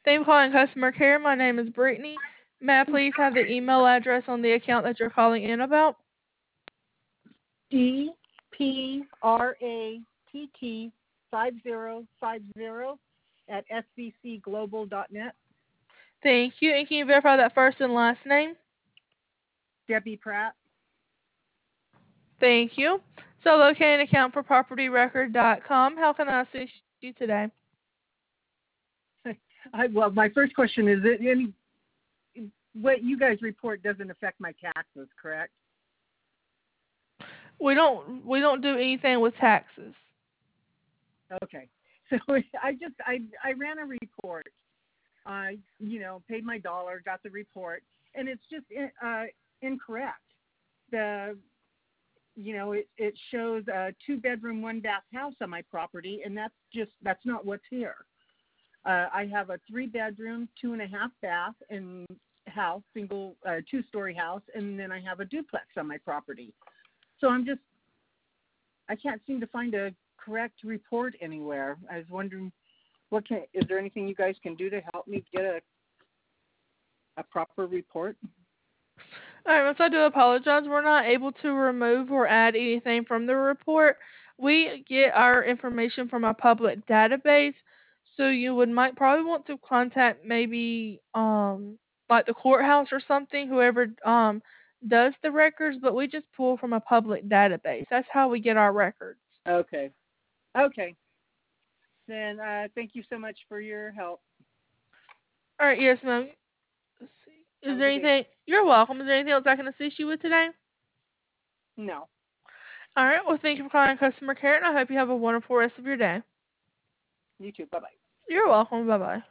Thank you for calling customer care. My name is Brittany. May I please have the email address on the account that you're calling in about? DPRATT5050 at Thank you. And can you verify that first and last name? Debbie Pratt. Thank you. So locate an account for propertyrecord.com. How can I assist you today? Well, my first question is that what you guys report doesn't affect my taxes, correct? We don't do anything with taxes. Okay. So I ran a report. I paid my dollar, got the report, and it's just incorrect. It shows a 2-bedroom, 1-bath house on my property, and that's not what's here. I have a 3-bedroom, 2.5-bath and house, single 2-story house, and then I have a duplex on my property. So I can't seem to find a correct report anywhere. I was wondering, is there anything you guys can do to help me get a proper report? All right, Miss, I do apologize. We're not able to remove or add anything from the report. We get our information from a public database, so you might probably want to contact maybe like the courthouse or something, whoever does the records. But we just pull from a public database. That's how we get our records. Okay. Then thank you so much for your help. All right, yes, ma'am. Let's see. Is there anything? You're welcome. Is there anything else I can assist you with today? No. All right. Well, thank you for calling customer care, and I hope you have a wonderful rest of your day. You too. Bye-bye. You're welcome. Bye-bye.